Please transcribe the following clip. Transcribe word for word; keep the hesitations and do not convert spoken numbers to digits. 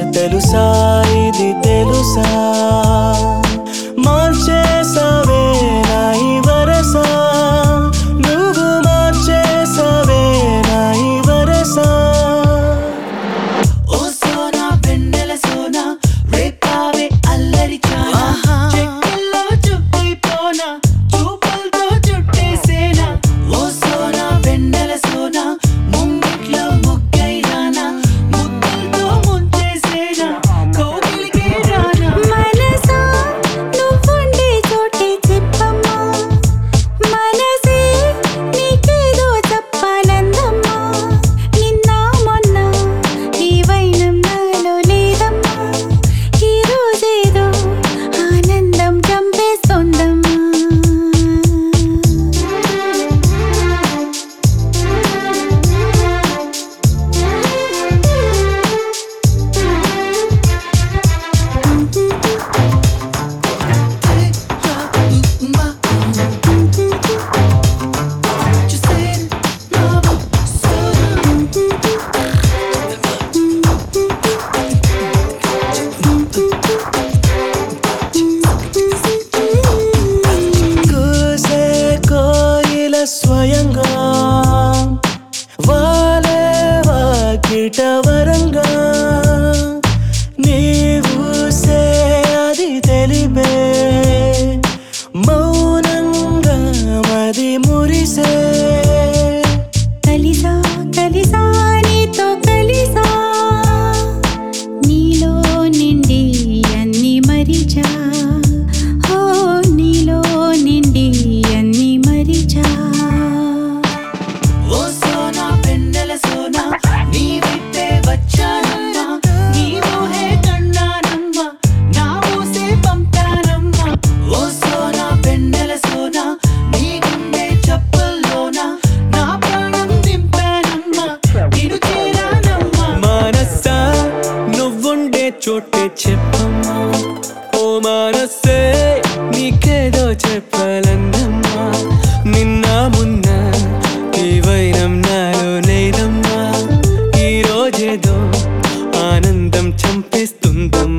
తెలుసా ఇది తెలుసా మార్చేసావే నా ఈ వరస నువ్వు మార్చేసావే నా ఈ వరస ఓ సోనా వెన్నెల సోనా రేపావే అల్లరి చానా చెక్కల్లో చుట్టిపోనా చూపులతో చుట్టేసేనా ఓ సోనా వెన్నెల సోనా ముంగిట్లో ముగ్గైరానా ముద్దులతో ముంచేసేనా కోగిలికి రానా మనసా నువ్వుండే చోటే చెప్పమ్మా మనసే నీకేదో చెప్పాలందమ్మా నిన్న మొన్న ఈ వైనం నాలో లేదమ్మా ఈ రోజేదో ఆనందం చంపేస్తోందమ్మా కూసే కోయిల స్వయంగా వాలే వాకిట వరంగా నీవూసే అది తెలిపే మౌనంగా మది మురిసే కలిసా కలిసా నీతో కలిసా నీలో నిండి అన్ని మరిచా ఓ నీలో నిండి అన్ని మరిచా ఓ సోనా వెన్నెల సోనా నీ విప్పే వచ్చానమ్మా నీ ఊహే కన్నానమ్మా నా ఊసే పంపానమ్మా ఓ సోనా వెన్నెల సోనా నీ గుండె చప్పుల్లోనా నా ప్రాణం దింపానమ్మా నిన్ను చేరానమ్మా మనసా నువ్వుండే చోటే చెప్పమ్మా ఓ మనసే నీకేదో చెప్పాలందమ్మా నిన్న మొన్న ఈ వైరం నాలో లేదమ్మా ఈ రోజేదో ఆనందం చంపేస్తుందమ్మా